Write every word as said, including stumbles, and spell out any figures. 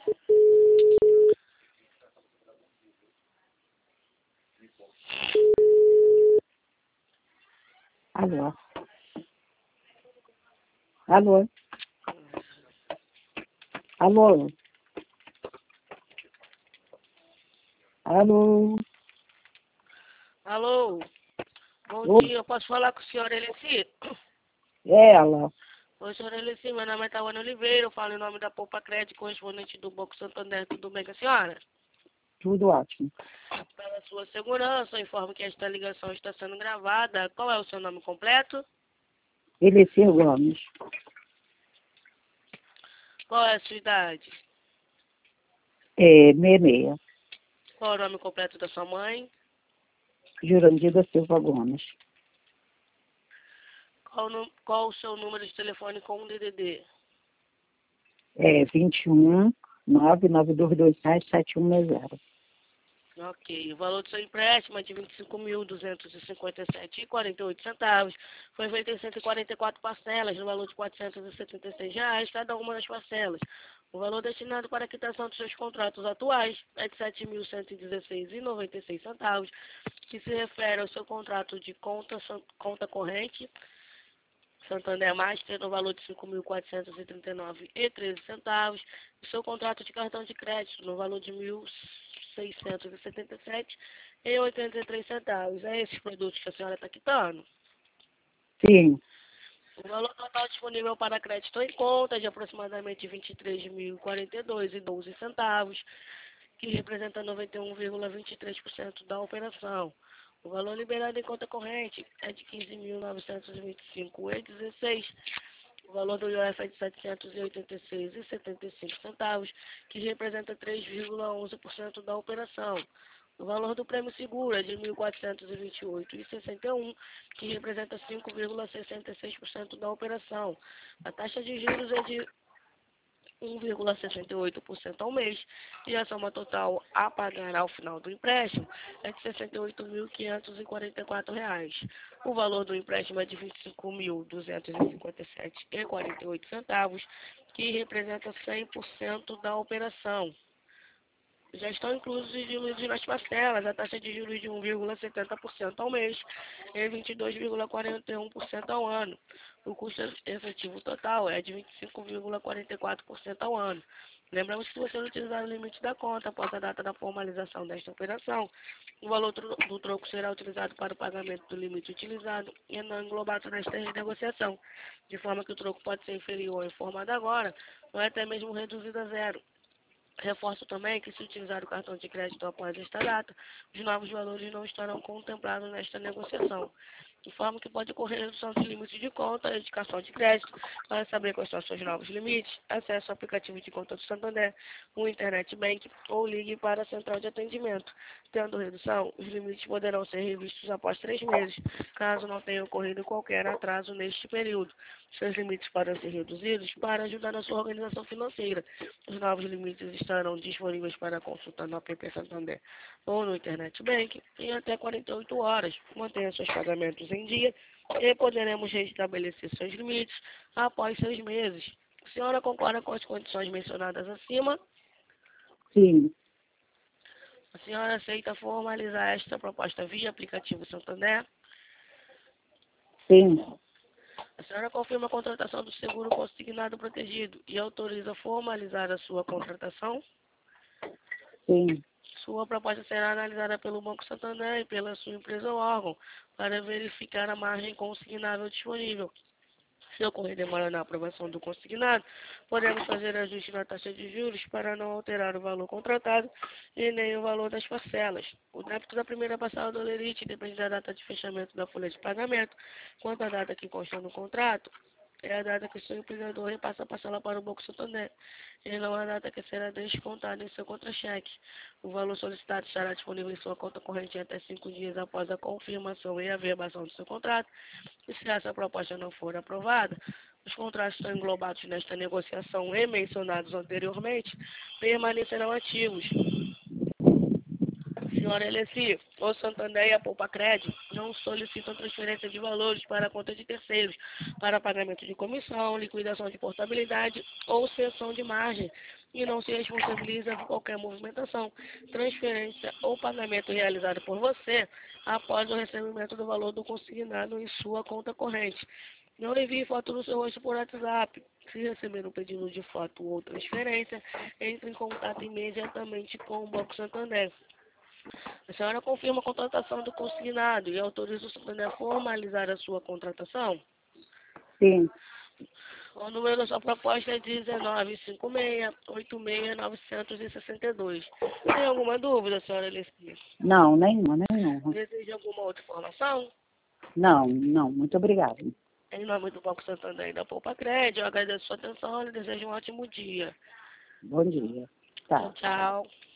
Alô? Alô? Alô? Alô? Alô, bom Ô, dia, eu posso falar com a senhora Eleci? ela? Oi, senhora Eleci, meu nome é Tawana Oliveira, eu falo em nome da Poupa Crédito, correspondente do Banco Santander, tudo bem com a senhora? Tudo ótimo. Para sua segurança, eu informo que esta ligação está sendo gravada. Qual é o seu nome completo? Elecer Gomes. Qual é a sua idade? É, meia. Qual é o nome completo da sua mãe? Jurandir da Silva Gomes. Qual, o nu- qual o seu número de telefone com o D D D? É vinte e um, nove nove dois dois sete, sete um seis zero. Ok, o valor do seu empréstimo é de vinte e cinco mil duzentos e cinquenta e sete reais e quarenta e oito centavos. Foi feito em cento e quarenta e quatro parcelas, no valor de quatrocentos e setenta e seis reais cada uma das parcelas. O valor destinado para a quitação dos seus contratos atuais é de sete mil cento e dezesseis reais e noventa e seis centavos, que se refere ao seu contrato de conta, conta corrente Santander Master, no valor de cinco mil quatrocentos e trinta e nove reais e treze centavos, e seu contrato de cartão de crédito, no valor de mil seiscentos e setenta e sete reais e oitenta e três centavos. É esses produtos que a senhora está quitando? Sim, O valor total disponível para crédito em conta é de aproximadamente vinte e três mil e quarenta e dois reais e doze centavos, que representa noventa e um vírgula vinte e três por cento da operação. O valor liberado em conta corrente é de quinze mil novecentos e vinte e cinco reais e dezesseis centavos. O valor do I O F é de setecentos e oitenta e seis reais e setenta e cinco centavos, que representa três vírgula onze por cento da operação. O valor do prêmio seguro é de mil quatrocentos e vinte e oito reais e sessenta e um centavos, que representa cinco vírgula sessenta e seis por cento da operação. A taxa de juros é de um vírgula sessenta e oito por cento ao mês, e a soma total a pagar ao final do empréstimo é de sessenta e oito mil quinhentos e quarenta e quatro reais. O valor do empréstimo é de vinte e cinco mil duzentos e cinquenta e sete reais e quarenta e oito centavos, que representa cem por cento da operação. Já estão inclusos os diluídos nas parcelas, a taxa de juros de um vírgula setenta por cento ao mês e vinte e dois vírgula quarenta e um por cento ao ano. O custo efetivo total é de vinte e cinco vírgula quarenta e quatro por cento ao ano. Lembramos que se você não utilizar o limite da conta após a data da formalização desta operação, o valor do troco será utilizado para o pagamento do limite utilizado e não englobado nesta renegociação, de forma que o troco pode ser inferior ao informado agora ou até mesmo reduzido a zero. Reforço também que, se utilizar o cartão de crédito após esta data, os novos valores não estarão contemplados nesta negociação. Informo que pode ocorrer redução de limites de conta e de cartão de crédito. Para saber quais são os seus novos limites, acesse o aplicativo de conta do Santander, o Internet Bank ou ligue para a central de atendimento. Tendo redução, os limites poderão ser revistos após três meses, caso não tenha ocorrido qualquer atraso neste período. Seus limites podem ser reduzidos para ajudar na sua organização financeira. Os novos limites estarão disponíveis para consulta no app Santander ou no Internet Bank em até quarenta e oito horas. Mantenha seus pagamentos em dia e poderemos restabelecer seus limites após seis meses. A senhora concorda com as condições mencionadas acima? sim, A senhora aceita formalizar esta proposta via aplicativo Santander? sim, A senhora confirma a contratação do seguro consignado protegido e autoriza formalizar a sua contratação? sim. Sua proposta será analisada pelo Banco Santander e pela sua empresa ou órgão para verificar a margem consignável disponível. Se ocorrer demora na aprovação do consignado, podemos fazer ajuste na taxa de juros para não alterar o valor contratado e nem o valor das parcelas. O débito da primeira parcela do Lerite depende da data de fechamento da folha de pagamento. Quanto à data que consta no contrato, é a data que o seu empregador repassa a parcela para o Banco Santander, e não a data que será descontada em seu contra-cheque. O valor solicitado estará disponível em sua conta corrente até cinco dias após a confirmação e averbação do seu contrato. E se essa proposta não for aprovada, os contratos estão englobados nesta negociação e mencionados anteriormente permanecerão ativos. Senhora Eleci, o Santander e a Poupa Crédito não solicitam transferência de valores para a conta de terceiros para pagamento de comissão, liquidação de portabilidade ou cessão de margem. e não se responsabiliza por qualquer movimentação, transferência ou pagamento realizado por você após o recebimento do valor do consignado em sua conta corrente. Não envie foto do seu rosto por WhatsApp. Se receber um pedido de foto ou transferência, entre em contato imediatamente com o Banco Santander. A senhora confirma a contratação do consignado e autoriza o Santander a formalizar a sua contratação? Sim. O número da sua proposta é dezenove cinquenta e seis, oitenta e seis, novecentos e sessenta e dois. Tem alguma dúvida, senhora Alice? Não, nenhuma, nenhuma. Deseja alguma outra informação? Não, não, muito obrigada. Em nome do Banco Santander e da Poupa Crédito, eu agradeço a sua atenção e desejo um ótimo dia. Bom dia. Tá. Tchau, tchau.